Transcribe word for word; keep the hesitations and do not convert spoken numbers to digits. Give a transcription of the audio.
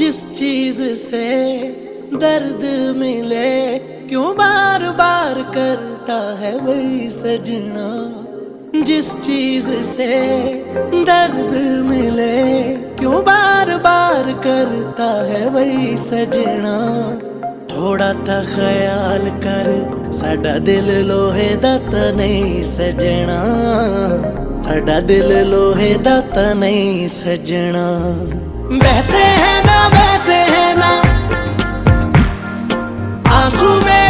जिस चीज से दर्द मिले क्यों बार बार करता है वही सजना। जिस चीज से दर्द मिले क्यों बार बार करता है वही सजना। थोड़ा ता ख्याल कर साडा दिल लोहे दा ता नहीं सजना। साडा दिल लोहे दा ता नहीं सजना। बहते हैं ना बहते हैं ना आंसू में